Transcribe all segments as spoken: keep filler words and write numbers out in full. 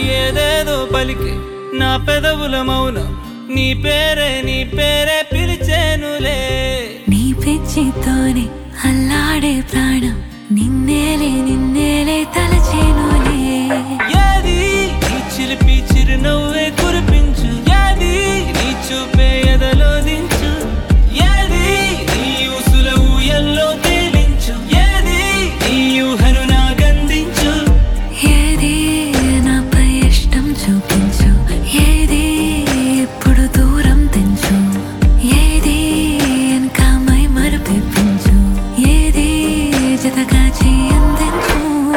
ఏదేదో పలికి నా పెదవుల మౌనం నీ పేరే నీ పేరే పిలిచేనులే నీ పిచ్చితోనే అల్లాడే ప్రాణం నిన్నేలే నిన్నేలే తలచేనులే ఏది నీ చిలిపి చిరునవ్వే కురిపించు ఏది నీ చూపే ఎదలో దించు ఏది నీ ఊసుల ఊయల్లో తేలించు ఏది నీ ఊహను నాగందించు ఏది నాపై ఇష్టం చూపించు ఏది ఎప్పుడు దూరం తెంచు ఏది ఇంకా మై మరపించు ఏది జతగా చేయందించు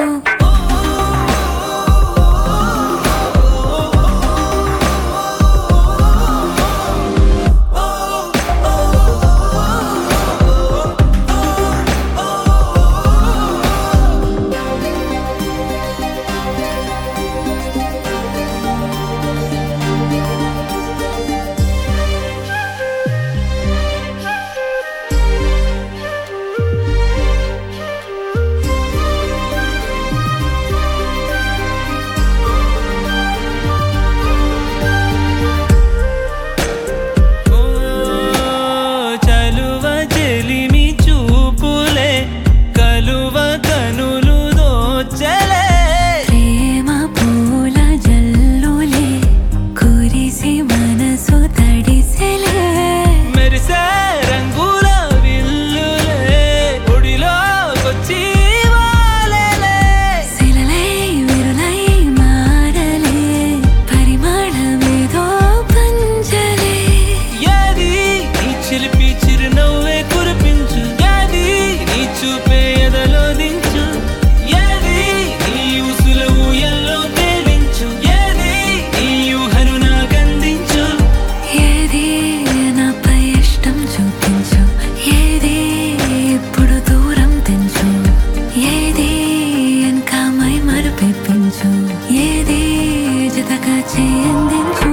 ఏది జతగా చేయందించు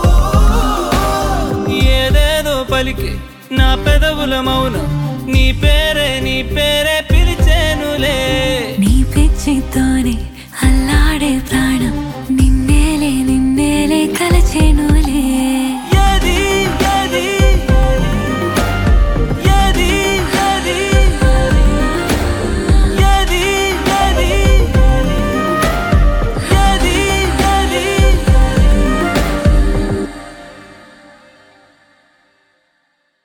ఏదేదో పలికి నా పెదవుల మౌనం నీ పేరే